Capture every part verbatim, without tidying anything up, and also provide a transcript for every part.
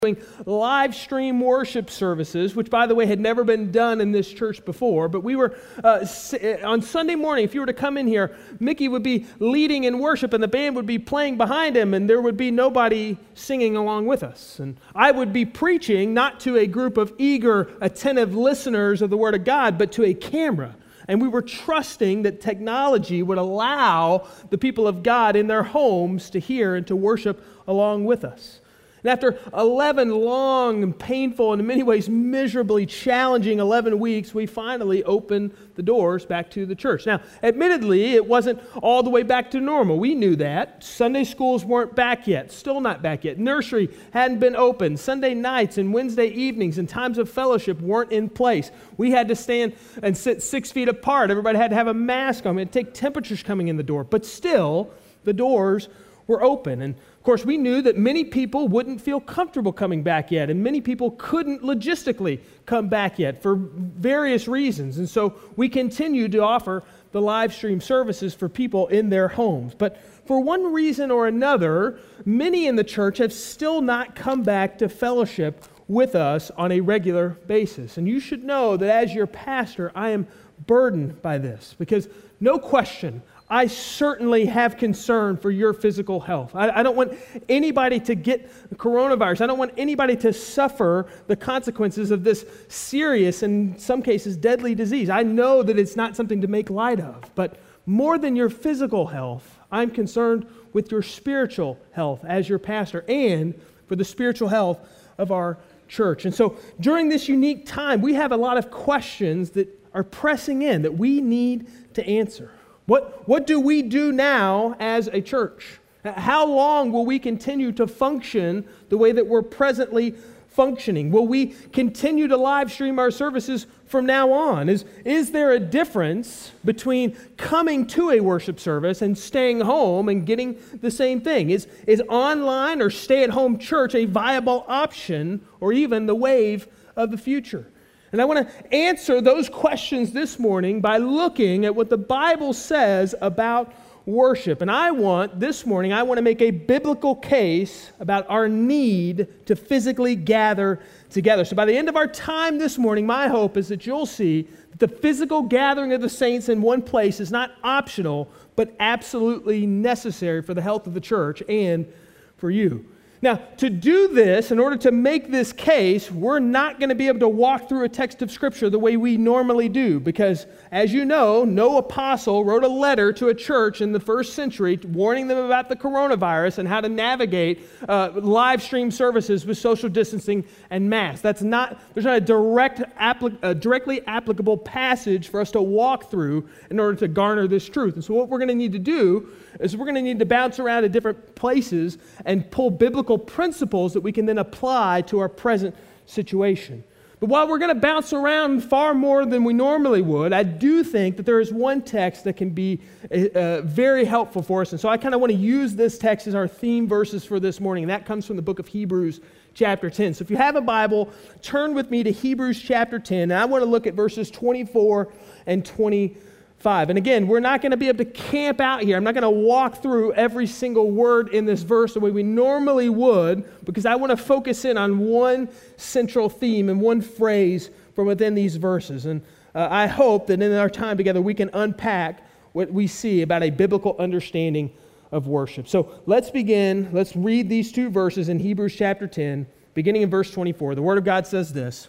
doing live stream worship services, which, by the way, had never been done in this church before. But we were, uh, on Sunday morning, if you were to come in here, Mickey would be leading in worship, and the band would be playing behind him, and there would be nobody singing along with us. And I would be preaching, not to a group of eager, attentive listeners of the Word of God, but to a camera. And we were trusting that technology would allow the people of God in their homes to hear and to worship along with us. And after eleven long and painful and in many ways miserably challenging eleven weeks, we finally opened the doors back to the church. Now, admittedly, it wasn't all the way back to normal. We knew that. Sunday schools weren't back yet, still not back yet. Nursery hadn't been open. Sunday nights and Wednesday evenings and times of fellowship weren't in place. We had to stand and sit six feet apart. Everybody had to have a mask on. We had to take temperatures coming in the door. But still, the doors were open. And of course, we knew that many people wouldn't feel comfortable coming back yet, and many people couldn't logistically come back yet for various reasons. And so we continued to offer the live stream services for people in their homes. But for one reason or another, many in the church have still not come back to fellowship with us on a regular basis. And you should know that as your pastor, I am burdened by this, because no question, I certainly have concern for your physical health. I, I don't want anybody to get coronavirus. I don't want anybody to suffer the consequences of this serious and in some cases deadly disease. I know that it's not something to make light of, but more than your physical health, I'm concerned with your spiritual health as your pastor and for the spiritual health of our church. And so during this unique time, we have a lot of questions that are pressing in that we need to answer. What, what do we do now as a church? How long will we continue to function the way that we're presently functioning? Will we continue to live stream our services from now on? Is, is there a difference between coming to a worship service and staying home and getting the same thing? Is, is online or stay-at-home church a viable option or even the wave of the future? And I want to answer those questions this morning by looking at what the Bible says about worship. And I want, this morning, I want to make a biblical case about our need to physically gather together. So by the end of our time this morning, my hope is that you'll see that the physical gathering of the saints in one place is not optional, but absolutely necessary for the health of the church and for you. Now, to do this, in order to make this case, we're not going to be able to walk through a text of Scripture the way we normally do, because, as you know, no apostle wrote a letter to a church in the first century warning them about the coronavirus and how to navigate uh, live stream services with social distancing and masks. That's not, there's not a direct, applic- a directly applicable passage for us to walk through in order to garner this truth. And so what we're going to need to do is we're going to need to bounce around to different places and pull biblical principles that we can then apply to our present situation. But while we're going to bounce around far more than we normally would, I do think that there is one text that can be uh, very helpful for us. And so I kind of want to use this text as our theme verses for this morning. And that comes from the book of Hebrews chapter ten. So if you have a Bible, turn with me to Hebrews chapter ten. And I want to look at verses twenty-four and twenty-five. And again, we're not going to be able to camp out here. I'm not going to walk through every single word in this verse the way we normally would, because I want to focus in on one central theme and one phrase from within these verses. And uh, I hope that in our time together we can unpack what we see about a biblical understanding of worship. So let's begin. Let's read these two verses in Hebrews chapter ten, beginning in verse twenty-four. The Word of God says this,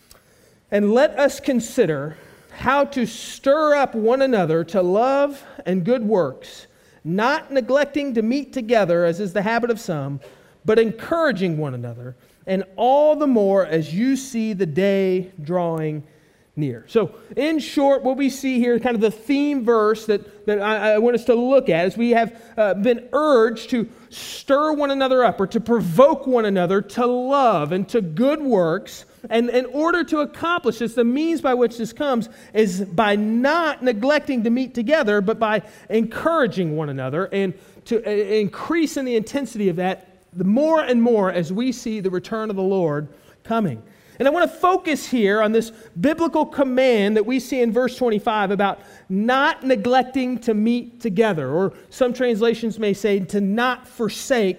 "And let us consider how to stir up one another to love and good works, not neglecting to meet together as is the habit of some, but encouraging one another, and all the more as you see the day drawing near." So in short, what we see here, kind of the theme verse that, that I, I want us to look at, is we have uh, been urged to stir one another up or to provoke one another to love and to good works. And in order to accomplish this, the means by which this comes is by not neglecting to meet together, but by encouraging one another and to uh, increase in the intensity of that the more and more as we see the return of the Lord coming. And I want to focus here on this biblical command that we see in verse twenty-five about not neglecting to meet together, or some translations may say to not forsake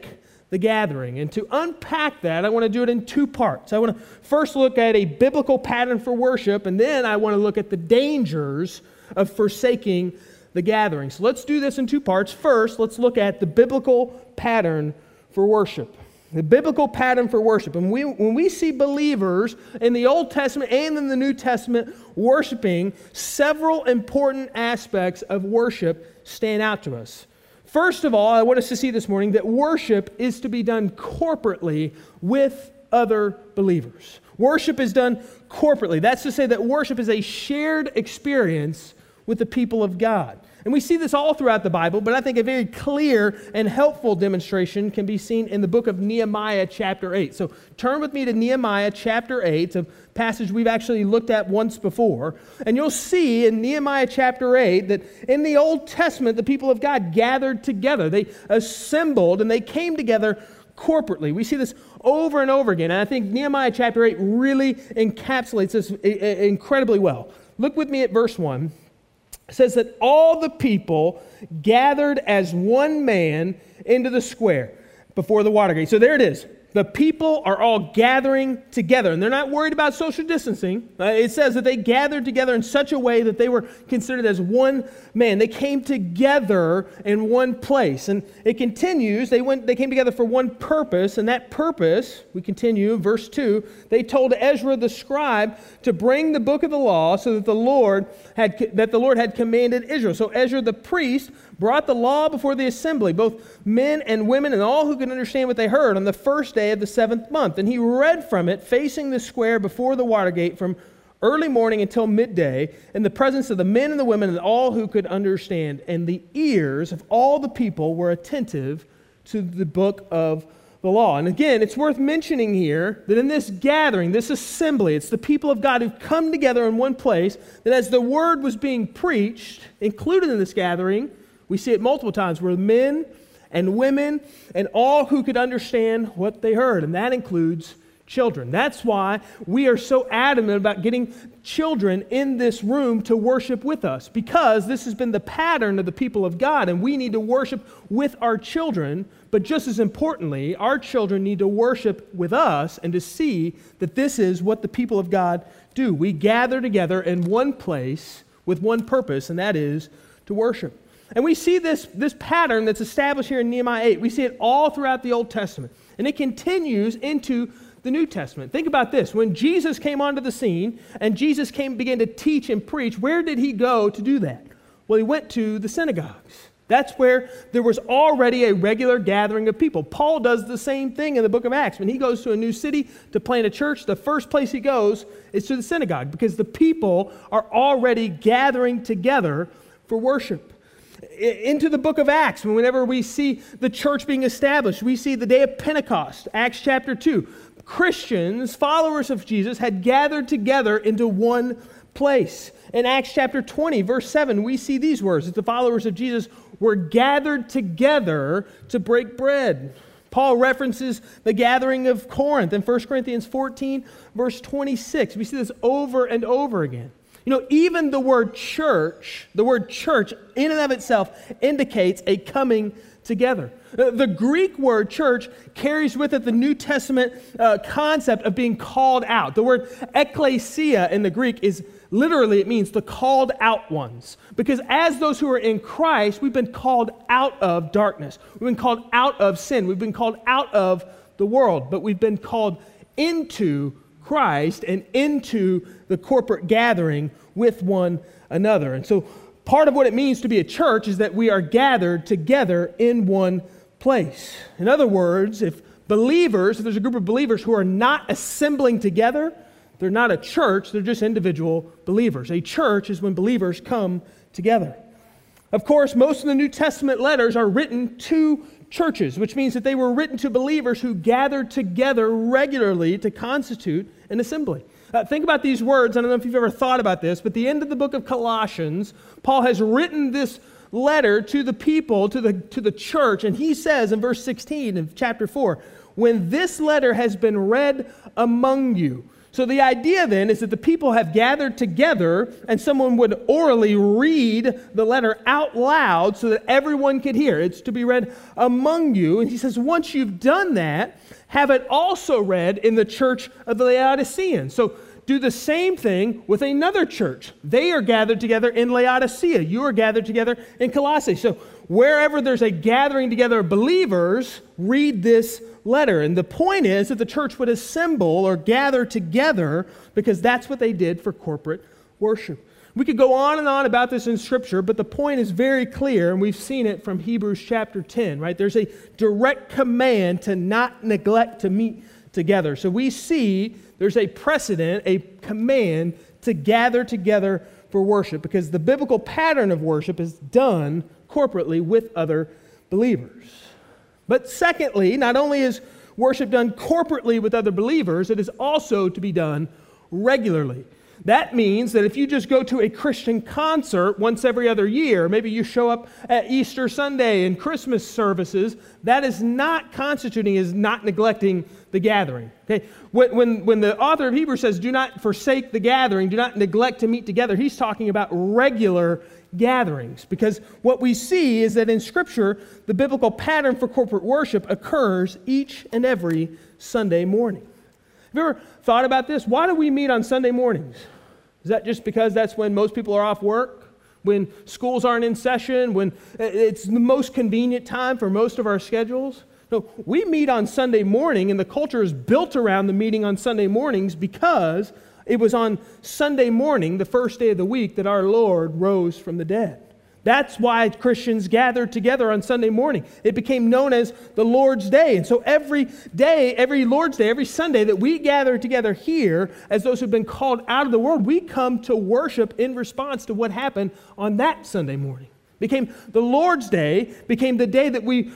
the gathering. And to unpack that, I want to do it in two parts. I want to first look at a biblical pattern for worship, and then I want to look at the dangers of forsaking the gathering. So let's do this in two parts. First, let's look at the biblical pattern for worship. The biblical pattern for worship. And we, when we see believers in the Old Testament and in the New Testament worshiping, several important aspects of worship stand out to us. First of all, I want us to see this morning that worship is to be done corporately with other believers. Worship is done corporately. That's to say that worship is a shared experience with the people of God. And we see this all throughout the Bible, but I think a very clear and helpful demonstration can be seen in the book of Nehemiah chapter eight. So turn with me to Nehemiah chapter eight, a passage we've actually looked at once before. And you'll see in Nehemiah chapter eight that in the Old Testament, the people of God gathered together. They assembled and they came together corporately. We see this over and over again. And I think Nehemiah chapter eight really encapsulates this incredibly well. Look with me at verse one. It says that all the people gathered as one man into the square before the water gate. So there it is. The people are all gathering together, and they're not worried about social distancing. Uh, it says that they gathered together in such a way that they were considered as one man. They came together in one place. And it continues, they went. They came together for one purpose, and that purpose, we continue, verse two, they told Ezra the scribe to bring the book of the law so that the Lord had that the Lord had commanded Israel. So Ezra the priest brought the law before the assembly, both men and women and all who could understand what they heard, on the first day of the seventh month. And he read from it facing the square before the water gate from early morning until midday in the presence of the men and the women and all who could understand. And the ears of all the people were attentive to the book of the law. And again, it's worth mentioning here that in this gathering, this assembly, it's the people of God who've come together in one place, that as the word was being preached, included in this gathering, we see it multiple times, where men and women and all who could understand what they heard, and that includes children. That's why we are so adamant about getting children in this room to worship with us, because this has been the pattern of the people of God, and we need to worship with our children, but just as importantly, our children need to worship with us and to see that this is what the people of God do. We gather together in one place with one purpose, and that is to worship. And we see this, this pattern that's established here in Nehemiah eight. We see it all throughout the Old Testament. And it continues into the New Testament. Think about this. When Jesus came onto the scene and Jesus came began to teach and preach, where did he go to do that? Well, he went to the synagogues. That's where there was already a regular gathering of people. Paul does the same thing in the book of Acts. When he goes to a new city to plant a church, the first place he goes is to the synagogue, because the people are already gathering together for worship. Into the book of Acts, whenever we see the church being established, we see the day of Pentecost, Acts chapter two. Christians, followers of Jesus, had gathered together into one place. In Acts chapter twenty, verse seven, we see these words, that the followers of Jesus were gathered together to break bread. Paul references the gathering of Corinth in First Corinthians fourteen, verse twenty-six. We see this over and over again. You know, even the word church, the word church in and of itself indicates a coming together. The Greek word church carries with it the New Testament uh, concept of being called out. The word ekklesia in the Greek is literally, it means the called out ones. Because as those who are in Christ, we've been called out of darkness. We've been called out of sin. We've been called out of the world. But we've been called into Christ and into the corporate gathering with one another. And so part of what it means to be a church is that we are gathered together in one place. In other words, if believers, if there's a group of believers who are not assembling together, they're not a church, they're just individual believers. A church is when believers come together. Of course, most of the New Testament letters are written to churches, which means that they were written to believers who gathered together regularly to constitute an assembly. Uh, think about these words. I don't know if you've ever thought about this, but at the end of the book of Colossians, Paul has written this letter to the people, to the, to the church, and he says in verse sixteen of chapter four, when this letter has been read among you. So the idea then is that the people have gathered together and someone would orally read the letter out loud so that everyone could hear. It's to be read among you. And he says, once you've done that, have it also read in the church of the Laodiceans. So do the same thing with another church. They are gathered together in Laodicea. You are gathered together in Colossae. So wherever there's a gathering together of believers, read this letter. And the point is that the church would assemble or gather together because that's what they did for corporate worship. We could go on and on about this in Scripture, but the point is very clear, and we've seen it from Hebrews chapter ten, right? There's a direct command to not neglect to meet together. So we see there's a precedent, a command to gather together for worship because the biblical pattern of worship is done corporately with other believers. But secondly, not only is worship done corporately with other believers, it is also to be done regularly. That means that if you just go to a Christian concert once every other year, maybe you show up at Easter Sunday and Christmas services, that is not constituting, is not neglecting the gathering. Okay? When, when, when the author of Hebrews says, do not forsake the gathering, do not neglect to meet together, he's talking about regular gatherings. Because what we see is that in Scripture, the biblical pattern for corporate worship occurs each and every Sunday morning. Have you ever thought about this? Why do we meet on Sunday mornings? Is that just because that's when most people are off work? When schools aren't in session? When it's the most convenient time for most of our schedules? No, we meet on Sunday morning, and the culture is built around the meeting on Sunday mornings because it was on Sunday morning, the first day of the week, that our Lord rose from the dead. That's why Christians gathered together on Sunday morning. It became known as the Lord's Day. And so every day, every Lord's Day, every Sunday that we gather together here as those who've been called out of the world, we come to worship in response to what happened on that Sunday morning. Became the Lord's Day, became the day that we,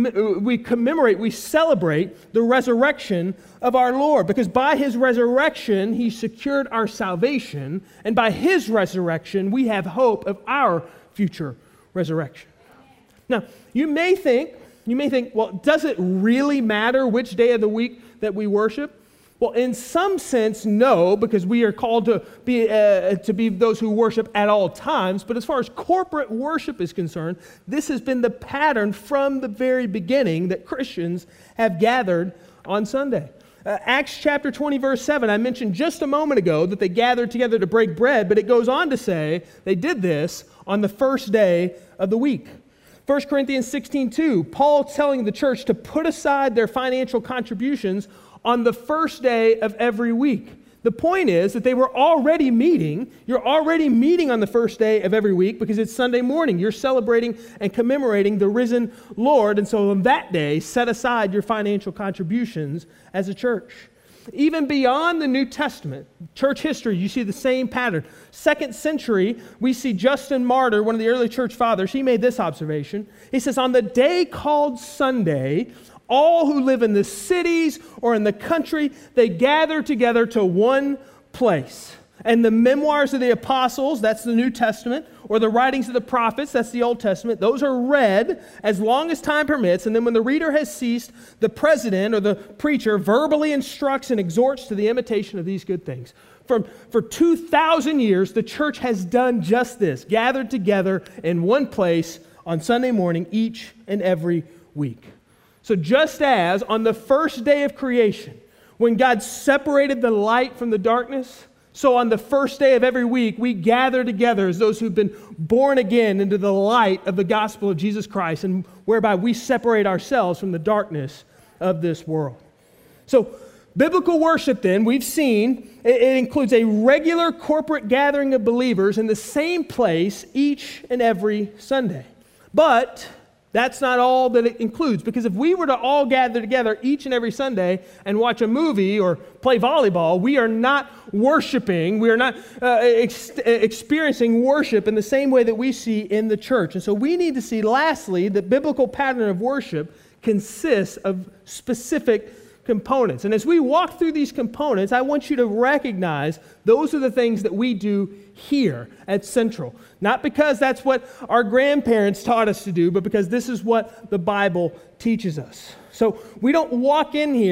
we commemorate, we celebrate the resurrection of our Lord. Because by His resurrection, He secured our salvation. And by His resurrection, we have hope of our future resurrection. Now, you may think, you may think, well, does it really matter which day of the week that we worship? Well, in some sense, no, because we are called to be uh, to be those who worship at all times. But as far as corporate worship is concerned, this has been the pattern from the very beginning that Christians have gathered on Sunday. Uh, Acts chapter twenty, verse seven, I mentioned just a moment ago that they gathered together to break bread, but it goes on to say they did this on the first day of the week. First Corinthians sixteen two, Paul telling the church to put aside their financial contributions on the first day of every week. The point is that they were already meeting. You're already meeting on the first day of every week because it's Sunday morning. You're celebrating and commemorating the risen Lord. And so on that day, set aside your financial contributions as a church. Even beyond the New Testament, church history, you see the same pattern. Second century, we see Justin Martyr, one of the early church fathers. He made this observation. He says, on the day called Sunday, all who live in the cities or in the country, they gather together to one place. And the memoirs of the apostles, that's the New Testament, or the writings of the prophets, that's the Old Testament, those are read as long as time permits. And then when the reader has ceased, the president or the preacher verbally instructs and exhorts to the imitation of these good things. For, for two thousand years, the church has done just this, gathered together in one place on Sunday morning each and every week. So just as on the first day of creation, when God separated the light from the darkness, so on the first day of every week, we gather together as those who've been born again into the light of the gospel of Jesus Christ, and whereby we separate ourselves from the darkness of this world. So biblical worship then, we've seen, it, it includes a regular corporate gathering of believers in the same place each and every Sunday. But that's not all that it includes, because if we were to all gather together each and every Sunday and watch a movie or play volleyball, we are not worshiping, we are not uh, ex- experiencing worship in the same way that we see in the church. And so we need to see, lastly, the biblical pattern of worship consists of specific components. And as we walk through these components, I want you to recognize those are the things that we do here at Central. Not because that's what our grandparents taught us to do, but because this is what the Bible teaches us. So we don't walk in here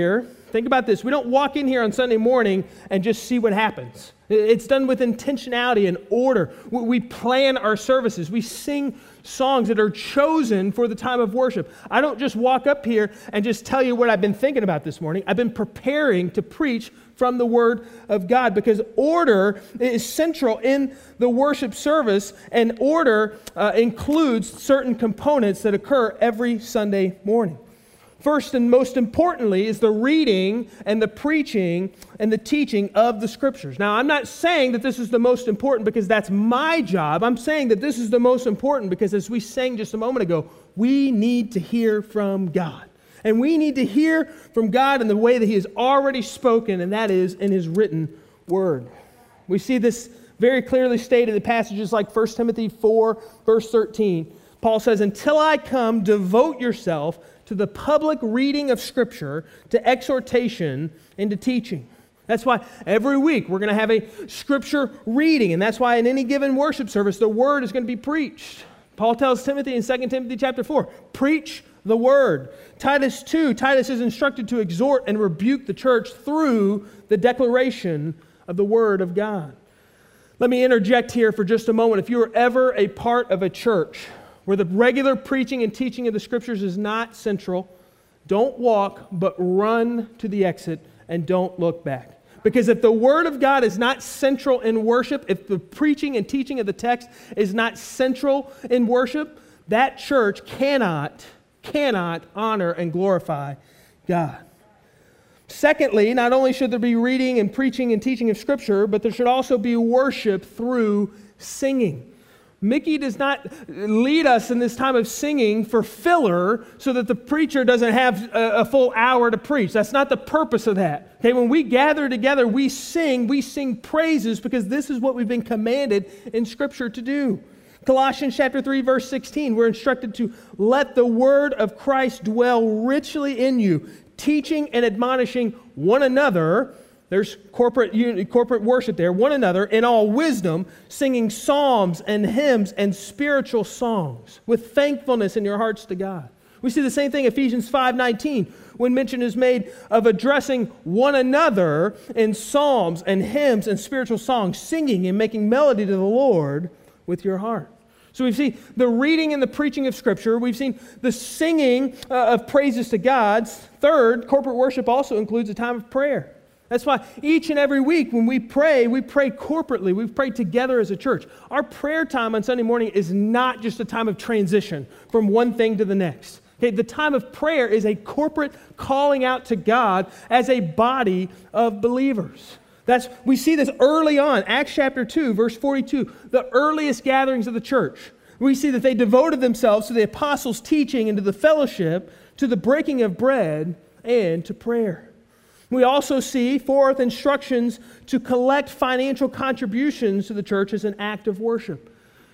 Think about this. We don't walk in here on Sunday morning and just see what happens. It's done with intentionality and order. We plan our services. We sing songs that are chosen for the time of worship. I don't just walk up here and just tell you what I've been thinking about this morning. I've been preparing to preach from the Word of God because order is central in the worship service, and order uh, includes certain components that occur every Sunday morning. First and most importantly is the reading and the preaching and the teaching of the Scriptures. Now, I'm not saying that this is the most important because that's my job. I'm saying that this is the most important because, as we sang just a moment ago, we need to hear from God. And we need to hear from God in the way that He has already spoken, and that is in His written Word. We see this very clearly stated in passages like First Timothy four, verse thirteen. Paul says, "Until I come, devote yourself to the public reading of Scripture, to exhortation, and to teaching." That's why every week we're going to have a Scripture reading, and that's why in any given worship service, the Word is going to be preached. Paul tells Timothy in Second Timothy chapter four, preach the Word. Titus two, Titus is instructed to exhort and rebuke the church through the declaration of the Word of God. Let me interject here for just a moment. If you were ever a part of a church where the regular preaching and teaching of the Scriptures is not central, don't walk, but run to the exit and don't look back. Because if the Word of God is not central in worship, if the preaching and teaching of the text is not central in worship, that church cannot, cannot honor and glorify God. Secondly, not only should there be reading and preaching and teaching of Scripture, but there should also be worship through singing. Mickey does not lead us in this time of singing for filler so that the preacher doesn't have a, a full hour to preach. That's not the purpose of that. Okay, when we gather together, we sing, we sing praises because this is what we've been commanded in Scripture to do. Colossians chapter three, verse sixteen, we're instructed to let the word of Christ dwell richly in you, teaching and admonishing one another. There's corporate corporate worship there, one another in all wisdom, singing psalms and hymns and spiritual songs with thankfulness in your hearts to God. We see the same thing in Ephesians five nineteen when mention is made of addressing one another in psalms and hymns and spiritual songs, singing and making melody to the Lord with your heart. So we've seen the reading and the preaching of Scripture. We've seen the singing uh, of praises to God. Third, corporate worship also includes a time of prayer. That's why each and every week when we pray, we pray corporately. We pray together as a church. Our prayer time on Sunday morning is not just a time of transition from one thing to the next. Okay, the time of prayer is a corporate calling out to God as a body of believers. That's, we see this early on, Acts chapter two, verse forty-two, the earliest gatherings of the church. We see that they devoted themselves to the apostles' teaching and to the fellowship, to the breaking of bread, and to prayer. We also see, fourth, instructions to collect financial contributions to the church as an act of worship.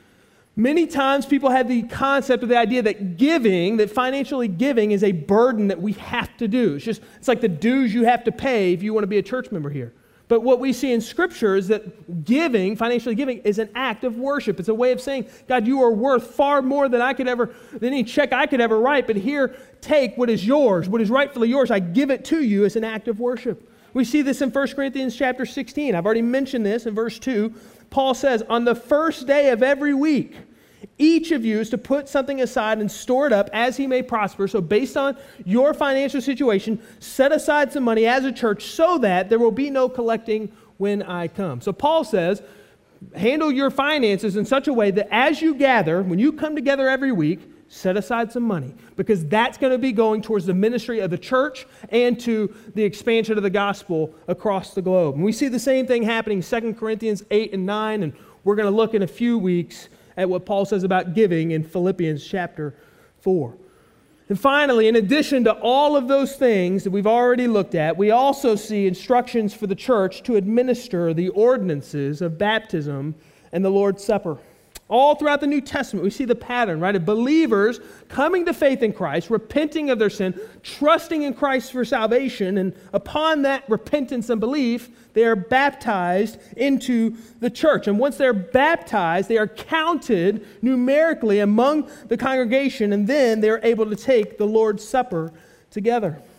Many times people have the concept of the idea that giving, that financially giving is a burden that we have to do. It's just, it's like the dues you have to pay if you want to be a church member here. But what we see in Scripture is that giving, financially giving, is an act of worship. It's a way of saying, God, you are worth far more than I could ever, than any check I could ever write, but here, take what is yours, what is rightfully yours. I give it to you as an act of worship. We see this in First Corinthians chapter sixteen. I've already mentioned this in verse two. Paul says, on the first day of every week, each of you is to put something aside and store it up as he may prosper. So based on your financial situation, set aside some money as a church so that there will be no collecting when I come. So Paul says, handle your finances in such a way that as you gather, when you come together every week, set aside some money because that's going to be going towards the ministry of the church and to the expansion of the gospel across the globe. And we see the same thing happening in Second Corinthians eight and nine, and we're going to look in a few weeks at what Paul says about giving in Philippians chapter four. And finally, in addition to all of those things that we've already looked at, we also see instructions for the church to administer the ordinances of baptism and the Lord's Supper. All throughout the New Testament, we see the pattern, right, of believers coming to faith in Christ, repenting of their sin, trusting in Christ for salvation, and upon that repentance and belief, they are baptized into the church. And once they're baptized, they are counted numerically among the congregation, and then they're able to take the Lord's Supper together.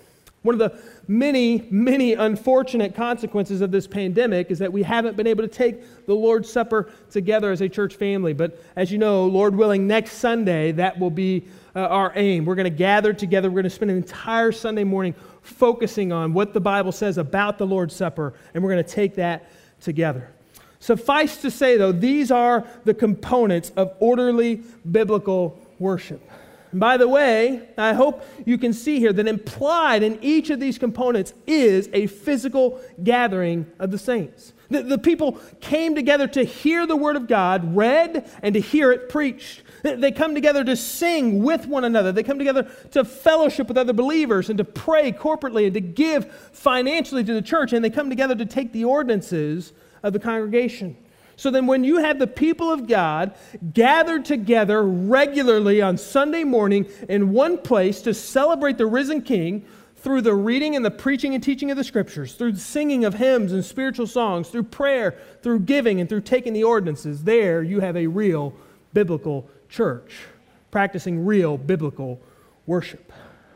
One of the many, many unfortunate consequences of this pandemic is that we haven't been able to take the Lord's Supper together as a church family. But as you know, Lord willing, next Sunday, that will be uh, our aim. We're going to gather together. We're going to spend an entire Sunday morning focusing on what the Bible says about the Lord's Supper, and we're going to take that together. Suffice to say, though, these are the components of orderly biblical worship. And by the way, I hope you can see here that implied in each of these components is a physical gathering of the saints. The, the people came together to hear the Word of God read and to hear it preached. They come together to sing with one another. They come together to fellowship with other believers and to pray corporately and to give financially to the church. And they come together to take the ordinances of the congregation. So then when you have the people of God gathered together regularly on Sunday morning in one place to celebrate the risen King through the reading and the preaching and teaching of the Scriptures, through the singing of hymns and spiritual songs, through prayer, through giving, and through taking the ordinances, there you have a real biblical church practicing real biblical worship.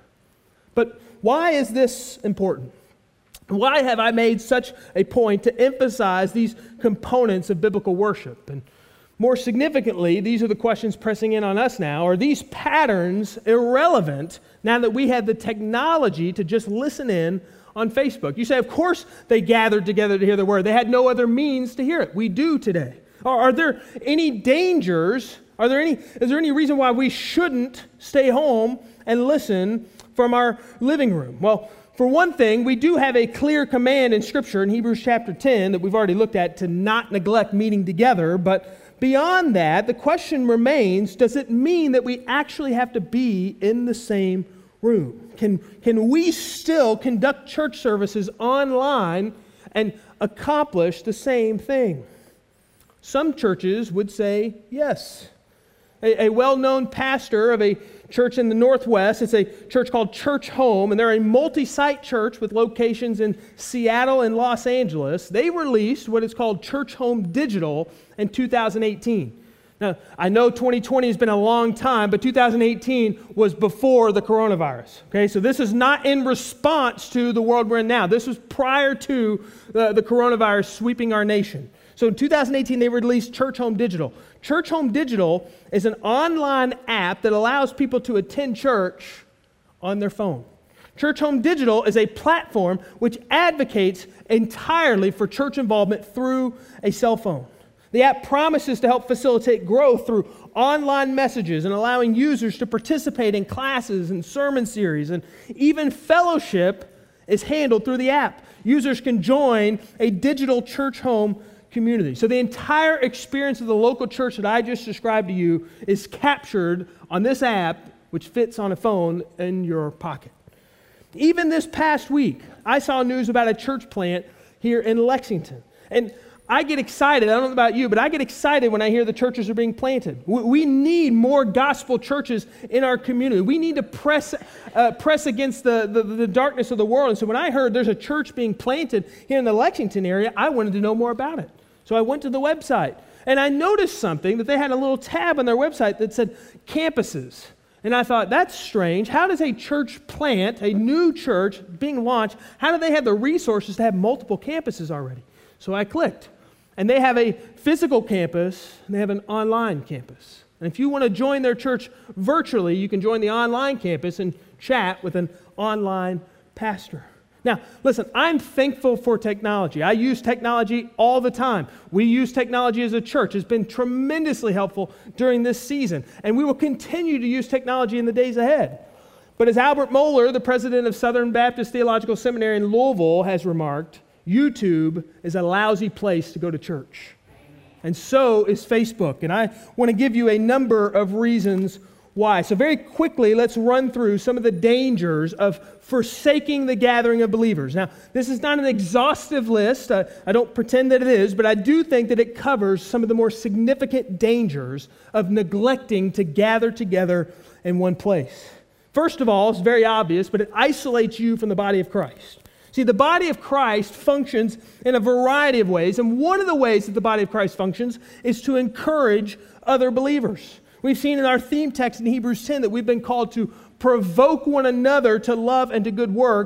But why is this important? Why have I made such a point to emphasize these components of biblical worship? And more significantly, these are the questions pressing in on us now. Are these patterns irrelevant now that we have the technology to just listen in on Facebook? You say, of course they gathered together to hear the word. They had no other means to hear it. We do today. Are, are there any dangers? Are there any, is there any reason why we shouldn't stay home and listen from our living room? Well, for one thing, we do have a clear command in Scripture in Hebrews chapter ten that we've already looked at to not neglect meeting together. But beyond that, the question remains, does it mean that we actually have to be in the same room? Can, can we still conduct church services online and accomplish the same thing? Some churches would say yes. A, a well-known pastor of a church in the Northwest, it's a church called Church Home, and they're a multi-site church with locations in Seattle and Los Angeles. They released what is called Church Home Digital in two thousand eighteen. Now, I know twenty twenty has been a long time, but two thousand eighteen was before the coronavirus. Okay, so this is not in response to the world we're in now. This was prior to uh, the coronavirus sweeping our nation. So in two thousand eighteen, they released Church Home Digital. Church Home Digital is an online app that allows people to attend church on their phone. Church Home Digital is a platform which advocates entirely for church involvement through a cell phone. The app promises to help facilitate growth through online messages and allowing users to participate in classes and sermon series, and even fellowship is handled through the app. Users can join a digital church home community. So the entire experience of the local church that I just described to you is captured on this app, which fits on a phone in your pocket. Even this past week, I saw news about a church plant here in Lexington. And I get excited, I don't know about you, but I get excited when I hear the churches are being planted. We need more gospel churches in our community. We need to press uh, press against the, the, the darkness of the world. And so when I heard there's a church being planted here in the Lexington area, I wanted to know more about it. So I went to the website, and I noticed something, that they had a little tab on their website that said campuses. And I thought, that's strange. How does a church plant, a new church being launched, how do they have the resources to have multiple campuses already? So I clicked. And they have a physical campus, and they have an online campus. And if you want to join their church virtually, you can join the online campus and chat with an online pastor. Now, listen, I'm thankful for technology. I use technology all the time. We use technology as a church. It's been tremendously helpful during this season, and we will continue to use technology in the days ahead. But as Albert Mohler, the president of Southern Baptist Theological Seminary in Louisville, has remarked, YouTube is a lousy place to go to church. And so is Facebook. And I want to give you a number of reasons why. So very quickly, let's run through some of the dangers of forsaking the gathering of believers. Now, this is not an exhaustive list. I, I don't pretend that it is, but I do think that it covers some of the more significant dangers of neglecting to gather together in one place. First of all, it's very obvious, but it isolates you from the body of Christ. See, the body of Christ functions in a variety of ways, and one of the ways that the body of Christ functions is to encourage other believers. We've seen in our theme text in Hebrews ten that we've been called to provoke one another to love and to good works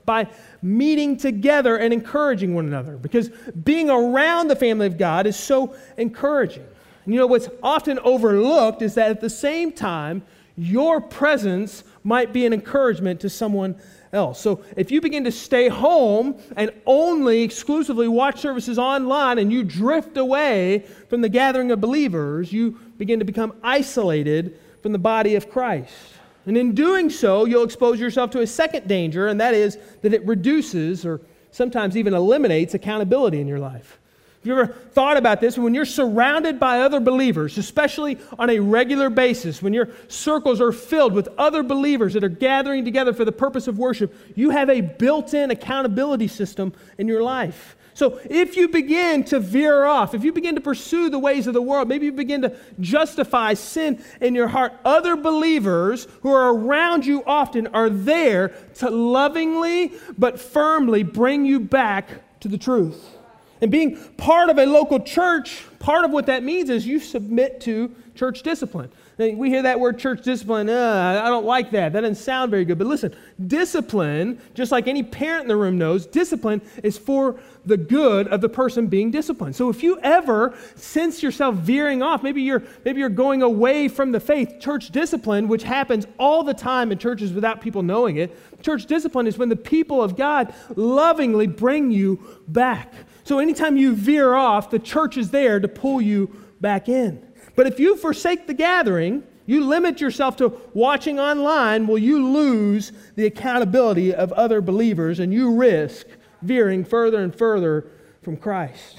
by meeting together and encouraging one another, because being around the family of God is so encouraging. And you know, what's often overlooked is that at the same time, your presence might be an encouragement to someone else. So if you begin to stay home and only exclusively watch services online and you drift away from the gathering of believers, you begin to become isolated from the body of Christ. And in doing so, you'll expose yourself to a second danger, and that is that it reduces or sometimes even eliminates accountability in your life. Have you ever thought about this? When you're surrounded by other believers, especially on a regular basis, when your circles are filled with other believers that are gathering together for the purpose of worship, you have a built-in accountability system in your life. So if you begin to veer off, if you begin to pursue the ways of the world, maybe you begin to justify sin in your heart, other believers who are around you often are there to lovingly but firmly bring you back to the truth. And being part of a local church, part of what that means is you submit to church discipline. Now, we hear that word church discipline, uh, I don't like that. That doesn't sound very good. But listen, discipline, just like any parent in the room knows, discipline is for the good of the person being disciplined. So if you ever sense yourself veering off, maybe you're maybe you're going away from the faith, church discipline, which happens all the time in churches without people knowing it, church discipline is when the people of God lovingly bring you back. So anytime you veer off, the church is there to pull you back in. But if you forsake the gathering, you limit yourself to watching online, well, you lose the accountability of other believers and you risk veering further and further from Christ.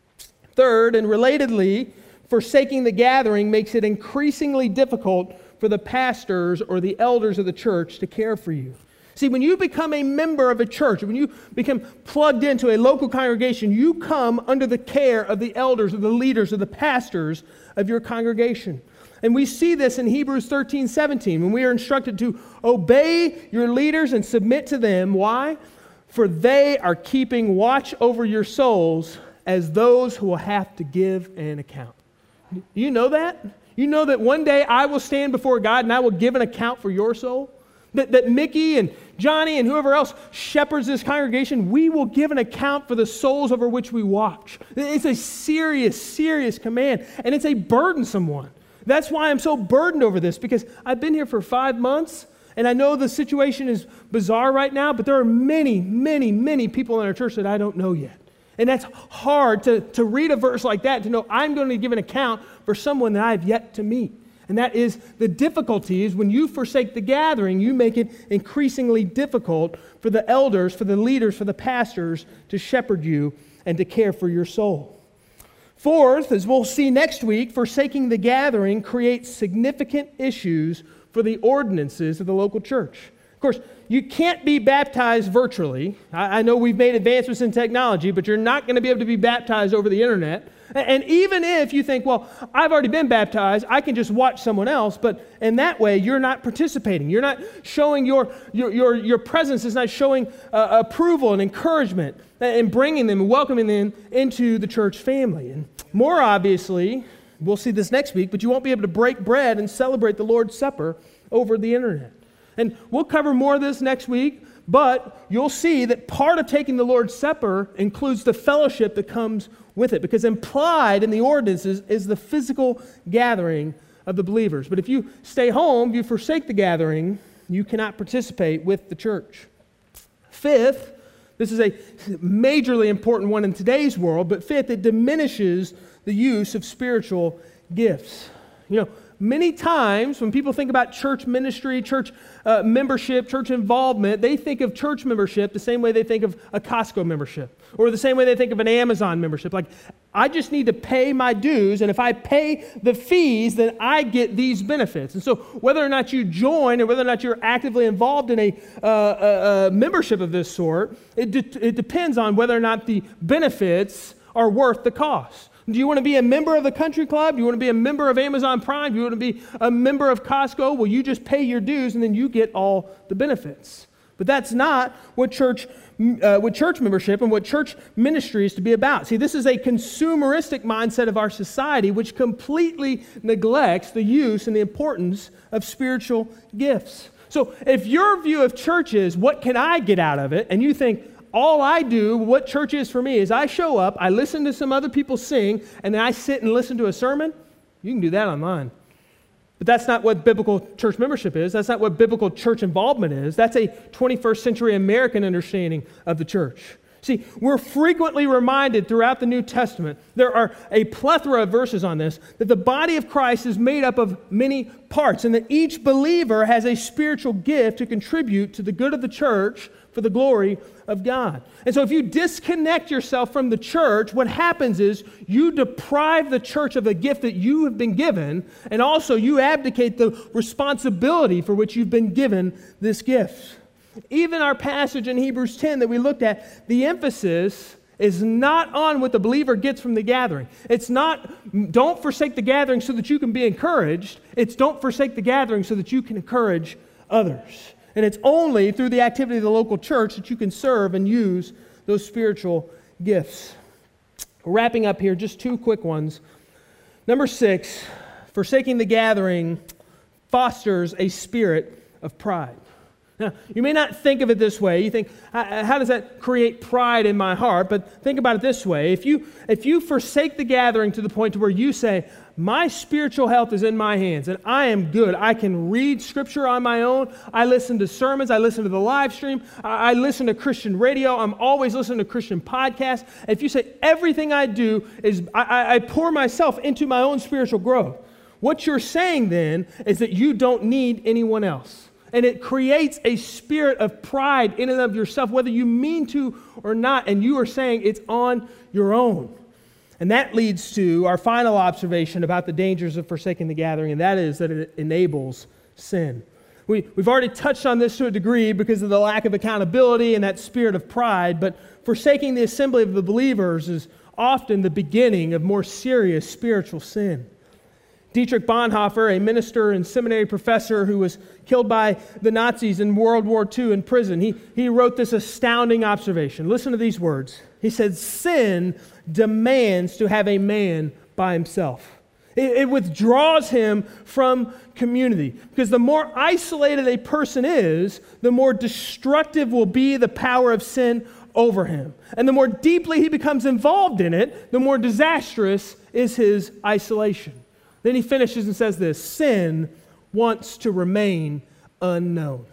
Third, and relatedly, forsaking the gathering makes it increasingly difficult for the pastors or the elders of the church to care for you. See, when you become a member of a church, when you become plugged into a local congregation, you come under the care of the elders, of the leaders, of the pastors of your congregation. And we see this in Hebrews thirteen seventeen, when we are instructed to obey your leaders and submit to them. Why? For they are keeping watch over your souls as those who will have to give an account. You know that? You know that one day I will stand before God and I will give an account for your soul? That, that Mickey and Johnny and whoever else shepherds this congregation, we will give an account for the souls over which we watch. It's a serious, serious command, and it's a burdensome one. That's why I'm so burdened over this, because I've been here for five months, and I know the situation is bizarre right now, but there are many, many, many people in our church that I don't know yet. And that's hard to, to read a verse like that, to know I'm going to give an account for someone that I have yet to meet. And that is the difficulty is when you forsake the gathering, you make it increasingly difficult for the elders, for the leaders, for the pastors to shepherd you and to care for your soul. Fourth, as we'll see next week, forsaking the gathering creates significant issues for the ordinances of the local church. Of course, you can't be baptized virtually. I, I know we've made advancements in technology, but you're not going to be able to be baptized over the internet. And even if you think, well, I've already been baptized, I can just watch someone else, but in that way, you're not participating. You're not showing your your your, your presence is not showing uh, approval and encouragement and bringing them and welcoming them into the church family. And more obviously, we'll see this next week, but you won't be able to break bread and celebrate the Lord's Supper over the internet. And we'll cover more of this next week, but you'll see that part of taking the Lord's Supper includes the fellowship that comes with it, because implied in the ordinances is the physical gathering of the believers. But if you stay home, if you forsake the gathering, you cannot participate with the church. Fifth, this is a majorly important one in today's world, but fifth, it diminishes the use of spiritual gifts. You know, many times when people think about church ministry, church uh, membership, church involvement, they think of church membership the same way they think of a Costco membership, or the same way they think of an Amazon membership. Like, I just need to pay my dues, and if I pay the fees, then I get these benefits. And so whether or not you join or whether or not you're actively involved in a, uh, a, a membership of this sort, it, de- it depends on whether or not the benefits are worth the cost. Do you want to be a member of the country club? Do you want to be a member of Amazon Prime? Do you want to be a member of Costco? Well, you just pay your dues and then you get all the benefits. But that's not what church, uh, what church membership and what church ministry is to be about. See, this is a consumeristic mindset of our society which completely neglects the use and the importance of spiritual gifts. So if your view of church is, what can I get out of it? And you think, all I do, what church is for me, is I show up, I listen to some other people sing, and then I sit and listen to a sermon, you can do that online. But that's not what biblical church membership is. That's not what biblical church involvement is. That's a twenty-first century American understanding of the church. See, we're frequently reminded throughout the New Testament, there are a plethora of verses on this, that the body of Christ is made up of many parts, and that each believer has a spiritual gift to contribute to the good of the church for the glory of God. And so if you disconnect yourself from the church, what happens is you deprive the church of a gift that you have been given, and also you abdicate the responsibility for which you've been given this gift. Even our passage in Hebrews ten that we looked at, the emphasis is not on what the believer gets from the gathering. It's not, don't forsake the gathering so that you can be encouraged. It's don't forsake the gathering so that you can encourage others. And it's only through the activity of the local church that you can serve and use those spiritual gifts. Wrapping up here, just two quick ones. Number six, forsaking the gathering fosters a spirit of pride. Now, you may not think of it this way. You think, how does that create pride in my heart? But think about it this way. If you, if you forsake the gathering to the point to where you say, my spiritual health is in my hands, and I am good. I can read Scripture on my own. I listen to sermons. I listen to the live stream. I, I listen to Christian radio. I'm always listening to Christian podcasts. If you say everything I do is, I, I pour myself into my own spiritual growth, what you're saying then is that you don't need anyone else. And it creates a spirit of pride in and of yourself, whether you mean to or not, and you are saying it's on your own. And that leads to our final observation about the dangers of forsaking the gathering, and that is that it enables sin. We, we've already touched on this to a degree because of the lack of accountability and that spirit of pride, but forsaking the assembly of the believers is often the beginning of more serious spiritual sin. Dietrich Bonhoeffer, a minister and seminary professor who was killed by the Nazis in World War Two in prison, he, he wrote this astounding observation. Listen to these words. He said, sin demands to have a man by himself. It, it withdraws him from community, because the more isolated a person is, the more destructive will be the power of sin over him. And the more deeply he becomes involved in it, the more disastrous is his isolation. Then he finishes and says this, sin wants to remain unknown.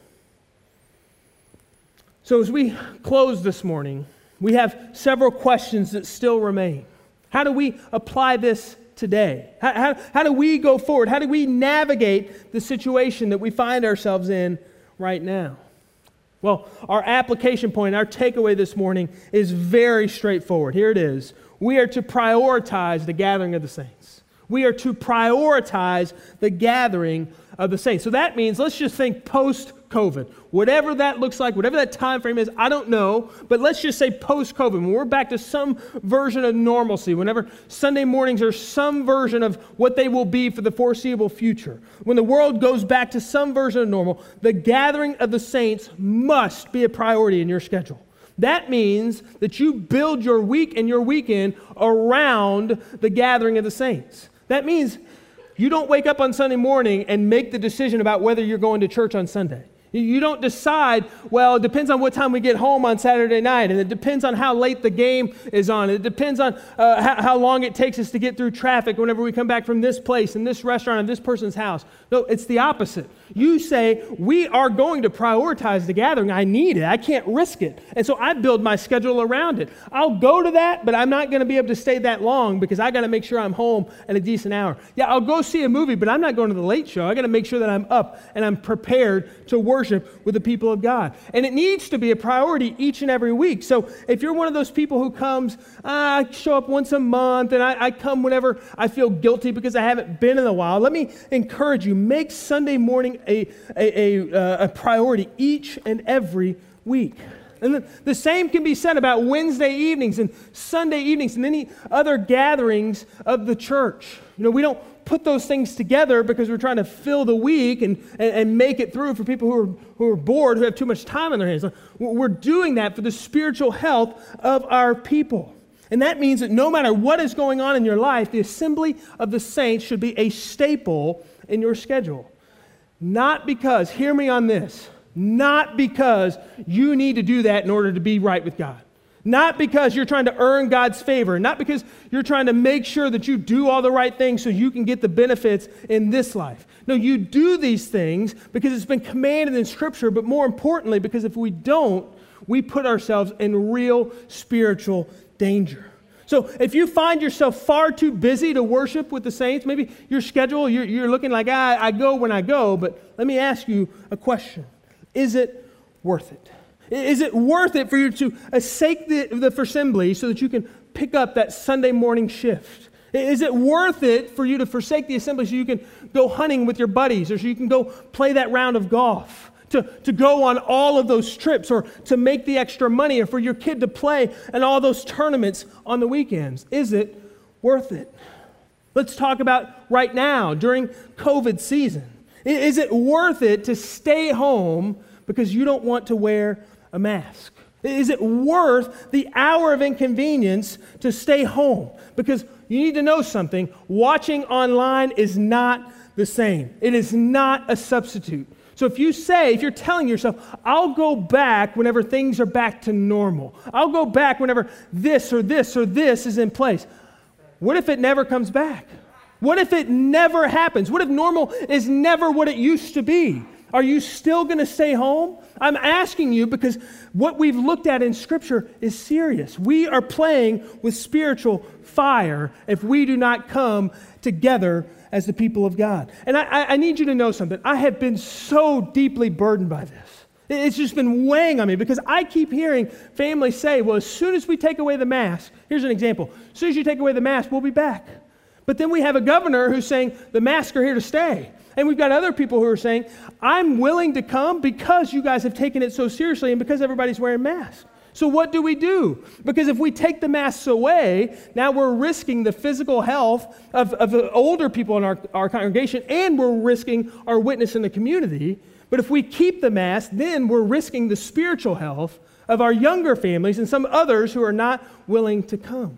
So as we close this morning, we have several questions that still remain. How do we apply this today? How, how, how do we go forward? How do we navigate the situation that we find ourselves in right now? Well, our application point, our takeaway this morning is very straightforward. Here it is. We are to prioritize the gathering of the saints. We are to prioritize the gathering of the saints. So that means, let's just think post-COVID. Whatever that looks like, whatever that time frame is, I don't know, but let's just say post-COVID. When we're back to some version of normalcy, whenever Sunday mornings are some version of what they will be for the foreseeable future, when the world goes back to some version of normal, the gathering of the saints must be a priority in your schedule. That means that you build your week and your weekend around the gathering of the saints. That means you don't wake up on Sunday morning and make the decision about whether you're going to church on Sunday. You don't decide, well, it depends on what time we get home on Saturday night, and it depends on how late the game is on. It depends on uh, how, how long it takes us to get through traffic whenever we come back from this place and this restaurant and this person's house. No, it's the opposite. You say, we are going to prioritize the gathering. I need it. I can't risk it. And so I build my schedule around it. I'll go to that, but I'm not going to be able to stay that long because I got to make sure I'm home at a decent hour. Yeah, I'll go see a movie, but I'm not going to the late show. I got to make sure that I'm up and I'm prepared to worship with the people of God. And it needs to be a priority each and every week. So if you're one of those people who comes, ah, I show up once a month and I, I come whenever I feel guilty because I haven't been in a while, let me encourage you, make Sunday morning a, a, a, uh, a priority each and every week. And the, the same can be said about Wednesday evenings and Sunday evenings and any other gatherings of the church. You know, we don't put those things together because we're trying to fill the week and, and, and make it through for people who are, who are bored, who have too much time on their hands. We're doing that for the spiritual health of our people. And that means that no matter what is going on in your life, the assembly of the saints should be a staple in your schedule. Not because, hear me on this, not because you need to do that in order to be right with God. Not because you're trying to earn God's favor. Not because you're trying to make sure that you do all the right things so you can get the benefits in this life. No, you do these things because it's been commanded in Scripture, but more importantly, because if we don't, we put ourselves in real spiritual danger. So if you find yourself far too busy to worship with the saints, maybe your schedule, you're, you're looking like, ah, I go when I go, but let me ask you a question. Is it worth it? Is it worth it for you to forsake the, the assembly so that you can pick up that Sunday morning shift? Is it worth it for you to forsake the assembly so you can go hunting with your buddies, or so you can go play that round of golf, to, to go on all of those trips, or to make the extra money, or for your kid to play in all those tournaments on the weekends? Is it worth it? Let's talk about right now, during COVID season. Is it worth it to stay home because you don't want to wear a mask? Is it worth the hour of inconvenience to stay home? Because you need to know something. Watching online is not the same. It is not a substitute. So if you say, if you're telling yourself, I'll go back whenever things are back to normal. I'll go back whenever this or this or this is in place. What if it never comes back? What if it never happens? What if normal is never what it used to be? Are you still going to stay home? I'm asking you because what we've looked at in Scripture is serious. We are playing with spiritual fire if we do not come together as the people of God. And I, I need you to know something. I have been so deeply burdened by this. It's just been weighing on me because I keep hearing families say, well, as soon as we take away the mask, here's an example. As soon as you take away the mask, we'll be back. But then we have a governor who's saying the masks are here to stay. And we've got other people who are saying, I'm willing to come because you guys have taken it so seriously and because everybody's wearing masks. So what do we do? Because if we take the masks away, now we're risking the physical health of, of the older people in our, our congregation, and we're risking our witness in the community. But if we keep the mask, then we're risking the spiritual health of our younger families and some others who are not willing to come.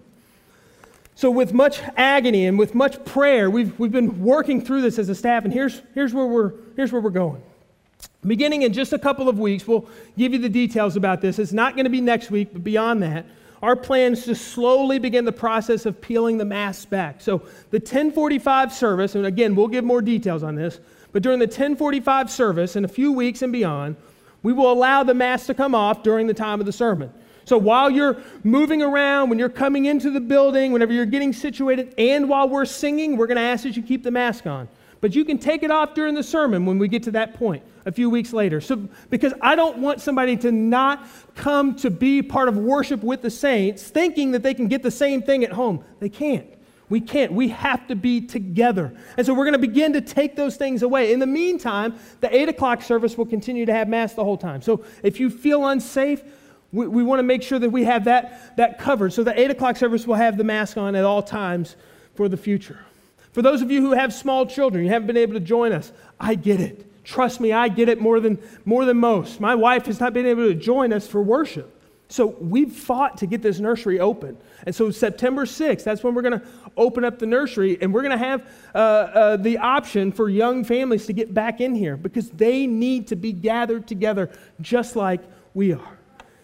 So with much agony and with much prayer, we've, we've been working through this as a staff, and here's, here's, where we're, here's where we're going. Beginning in just a couple of weeks, we'll give you the details about this. It's not going to be next week, but beyond that, our plan is to slowly begin the process of peeling the masks back. So the ten forty-five service, and again, we'll give more details on this, but during the ten forty-five service, in a few weeks and beyond, we will allow the mask to come off during the time of the sermon. So while you're moving around, when you're coming into the building, whenever you're getting situated, and while we're singing, we're going to ask that you keep the mask on. But you can take it off during the sermon when we get to that point a few weeks later. So, because I don't want somebody to not come to be part of worship with the saints thinking that they can get the same thing at home. They can't. We can't. We have to be together. And so we're going to begin to take those things away. In the meantime, the eight o'clock service will continue to have masks the whole time. So if you feel unsafe, we, we want to make sure that we have that, that covered. So the eight o'clock service will have the mask on at all times for the future. For those of you who have small children, you haven't been able to join us, I get it. Trust me, I get it more than, more than most. My wife has not been able to join us for worship. So we've fought to get this nursery open. And so September sixth, that's when we're going to open up the nursery, and we're going to have uh, uh, the option for young families to get back in here because they need to be gathered together just like we are.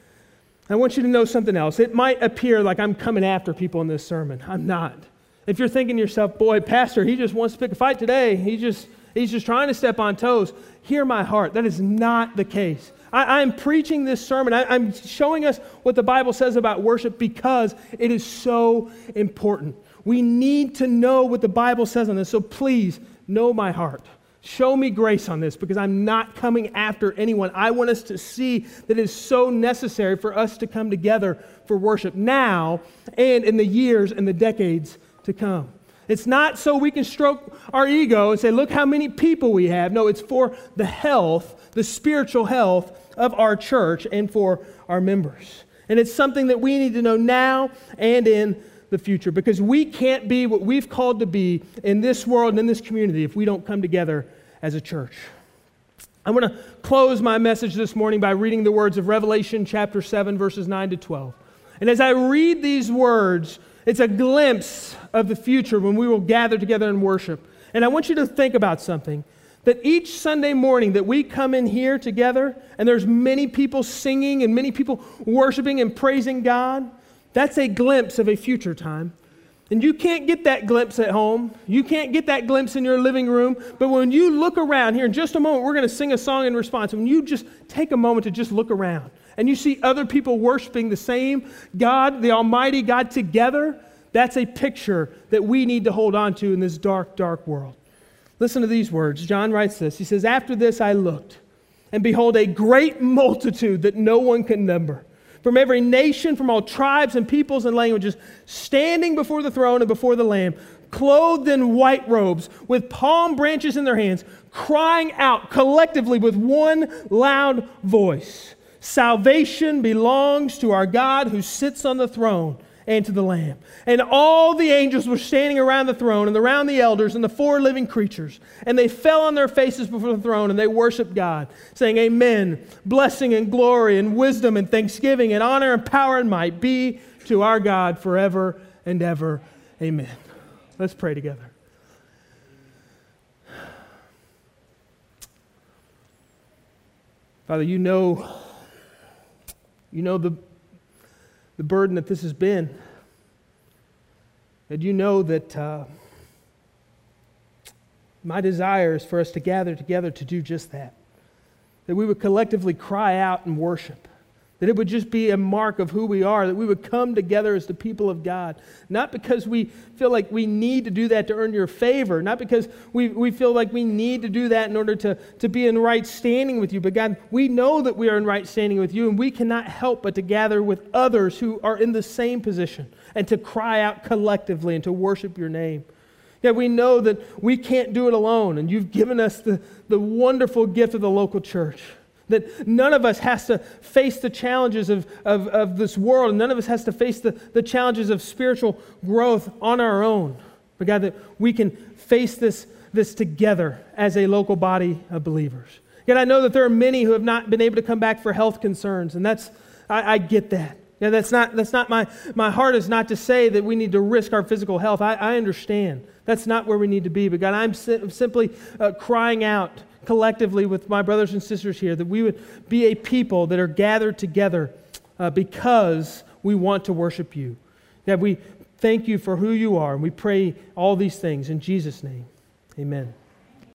I want you to know something else. It might appear like I'm coming after people in this sermon. I'm not. If you're thinking to yourself, boy, Pastor, he just wants to pick a fight today. He just, he's just trying to step on toes. Hear my heart. That is not the case. I, I'm preaching this sermon. I, I'm showing us what the Bible says about worship because it is so important. We need to know what the Bible says on this. So please, know my heart. Show me grace on this because I'm not coming after anyone. I want us to see that it is so necessary for us to come together for worship now and in the years and the decades to come. It's not so we can stroke our ego and say, look how many people we have. No, it's for the health, the spiritual health of our church and for our members. And it's something that we need to know now and in the future because we can't be what we've called to be in this world and in this community if we don't come together as a church. I'm going to close my message this morning by reading the words of Revelation chapter seven, verses nine to twelve. And as I read these words, it's a glimpse of the future when we will gather together and worship. And I want you to think about something, That each Sunday morning that we come in here together and there's many people singing and many people worshiping and praising God, that's a glimpse of a future time. And you can't get that glimpse at home. You can't get that glimpse in your living room. But when you look around here in just a moment, we're going to sing a song in response. When you just take a moment to just look around and you see other people worshiping the same God, the Almighty God together, that's a picture that we need to hold on to in this dark, dark world. Listen to these words. John writes this. He says, "After this I looked, and behold, a great multitude that no one can number, from every nation, from all tribes and peoples and languages, standing before the throne and before the Lamb, clothed in white robes, with palm branches in their hands, crying out collectively with one loud voice, 'Salvation belongs to our God who sits on the throne and to the Lamb.' And all the angels were standing around the throne and around the elders and the four living creatures. And they fell on their faces before the throne and they worshiped God, saying, 'Amen. Blessing and glory and wisdom and thanksgiving and honor and power and might be to our God forever and ever. Amen.'" Let's pray together. Father, you know, you know the the burden that this has been. And you know that uh, my desire is for us to gather together to do just that. That we would collectively cry out and worship. That it would just be a mark of who we are. That we would come together as the people of God. Not because we feel like we need to do that to earn your favor. Not because we, we feel like we need to do that in order to, to be in right standing with you. But God, we know that we are in right standing with you, and we cannot help but to gather with others who are in the same position and to cry out collectively and to worship your name. Yeah, we know that we can't do it alone, and you've given us the, the wonderful gift of the local church. That none of us has to face the challenges of, of, of this world, and none of us has to face the, the challenges of spiritual growth on our own. But God, that we can face this, this together as a local body of believers. Yet I know that there are many who have not been able to come back for health concerns, and that's I, I get that. Yeah, that's not that's not my my heart is not to say that we need to risk our physical health. I, I understand. That's not where we need to be. But God, I'm si- simply uh, crying out collectively with my brothers and sisters here that we would be a people that are gathered together uh, because we want to worship you. God, we thank you for who you are, and we pray all these things in Jesus' name. Amen.